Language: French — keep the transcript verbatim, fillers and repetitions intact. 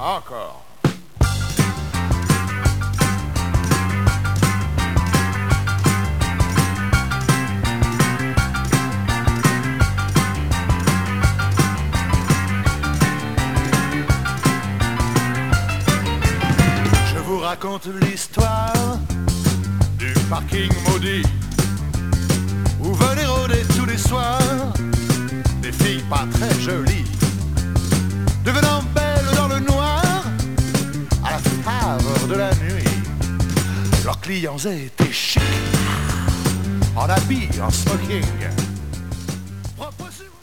Encore. Je vous raconte l'histoire du parking maudit où venaient rôder tous les soirs des filles pas très jolies, devenant belles dans le noir à la faveur de la nuit. Leurs clients étaient chics, en habits, en smoking,